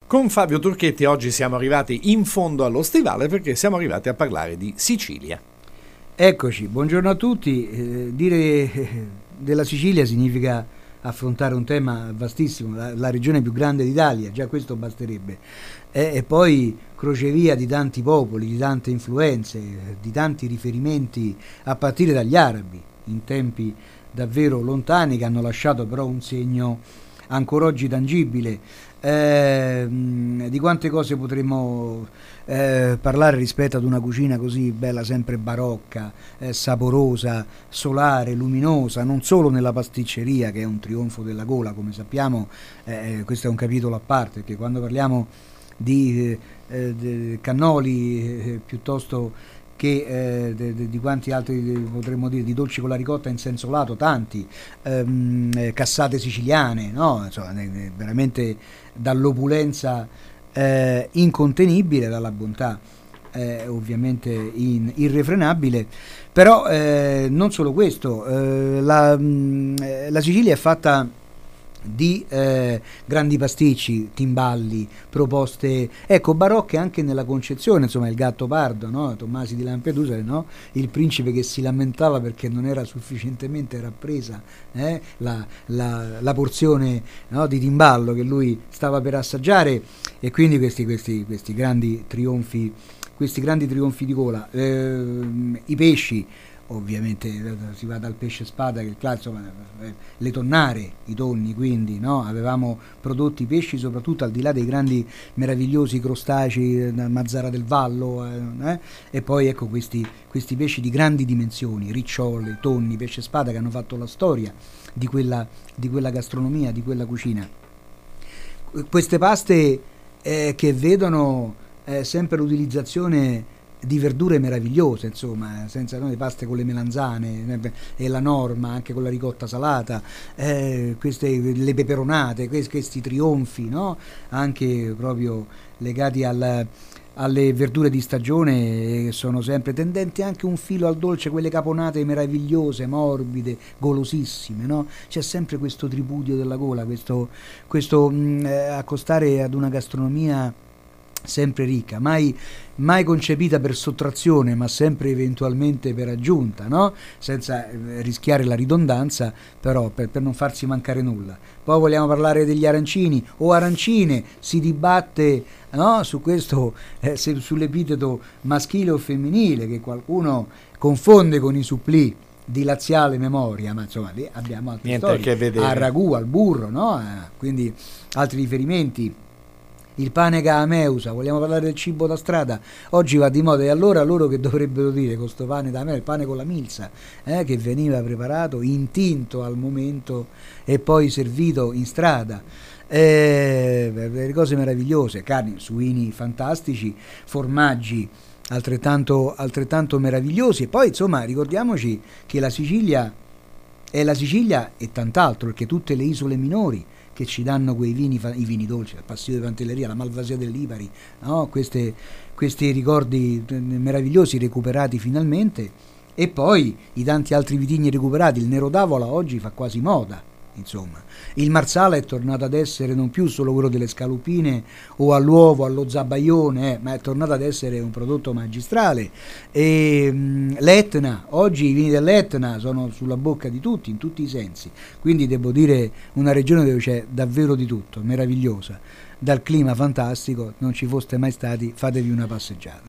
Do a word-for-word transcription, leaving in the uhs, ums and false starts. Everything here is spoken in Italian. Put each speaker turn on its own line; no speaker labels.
Con Fabio Turchetti oggi siamo arrivati in fondo allo stivale perché siamo arrivati a parlare di Sicilia.
Eccoci, buongiorno a tutti. Eh, dire della Sicilia significa affrontare un tema vastissimo, la, la regione più grande d'Italia, già questo basterebbe. E, e poi crocevia di tanti popoli, di tante influenze, di tanti riferimenti a partire dagli arabi, in tempi davvero lontani, che hanno lasciato però un segno ancora oggi tangibile. Eh, di quante cose potremmo eh, parlare rispetto ad una cucina così bella, sempre barocca, eh, saporosa, solare, luminosa, non solo nella pasticceria, che è un trionfo della gola, come sappiamo. Eh, questo è un capitolo a parte, perché quando parliamo di eh, de cannoli eh, piuttosto che eh, de, de, di quanti altri potremmo dire, di dolci con la ricotta in senso lato, tanti, ehm, eh, cassate siciliane, no? Insomma, eh, veramente dall'opulenza eh, incontenibile, dalla bontà eh, ovviamente in, irrefrenabile. Però eh, non solo questo, eh, la, mh, la Sicilia è fatta di eh, grandi pasticci, timballi, proposte, ecco, barocche anche nella concezione, insomma il gatto pardo, no? Tommasi di Lampedusa, no? Il principe che si lamentava perché non era sufficientemente rappresa eh? la, la, la porzione, no? Di timballo che lui stava per assaggiare, e quindi questi, questi, questi grandi trionfi, questi grandi trionfi di gola. Eh, i pesci, ovviamente si va dal pesce spada, che è il classico, le tonnare, i tonni, quindi no? Avevamo prodotti pesci soprattutto al di là dei grandi meravigliosi crostacei, Mazzara del Vallo, eh? E poi ecco questi, questi pesci di grandi dimensioni, ricciole, tonni, pesce spada, che hanno fatto la storia di quella, di quella gastronomia, di quella cucina. Queste paste eh, che vedono eh, sempre l'utilizzazione di verdure meravigliose, insomma, senza noi, paste con le melanzane e la norma, anche con la ricotta salata, eh, queste, le peperonate, questi, questi trionfi, no? Anche proprio legati al, alle verdure di stagione, che sono sempre tendenti anche un filo al dolce, quelle caponate meravigliose, morbide, golosissime, no? C'è sempre questo tripudio della gola, questo, questo mh, accostare ad una gastronomia sempre ricca, mai, mai concepita per sottrazione, ma sempre eventualmente per aggiunta, no? Senza eh, rischiare la ridondanza, però per, per non farsi mancare nulla. Poi vogliamo parlare degli arancini o arancine, si dibatte, no? Su questo, eh, se, sull'epiteto maschile o femminile, che qualcuno confonde con i supplì di laziale memoria, ma insomma lì abbiamo altre
Niente
storie,
che vedere.
al ragù, al burro, no? Eh, quindi altri riferimenti. Il pane caameusa, vogliamo parlare del cibo da strada? Oggi va di moda, e allora loro che dovrebbero dire con sto pane da me, il pane con la milza, eh, che veniva preparato, intinto al momento e poi servito in strada. Eh, delle cose meravigliose, carni, suini fantastici, formaggi altrettanto, altrettanto meravigliosi. E poi insomma ricordiamoci che la Sicilia è la Sicilia e tant'altro, perché tutte le isole minori che ci danno quei vini, i vini dolci, la Passio di Pantelleria, la Malvasia del Lipari, no? Queste, questi ricordi meravigliosi recuperati finalmente, e poi i tanti altri vitigni recuperati. Il Nero d'Avola oggi fa quasi moda, insomma. Il Marsala è tornato ad essere non più solo quello delle scaloppine o all'uovo, allo zabaione, eh, ma è tornato ad essere un prodotto magistrale. E mh, l'Etna, oggi i vini dell'Etna sono sulla bocca di tutti, in tutti i sensi. Quindi devo dire una regione dove c'è davvero di tutto, meravigliosa. Dal clima fantastico, non ci foste mai stati, fatevi una passeggiata.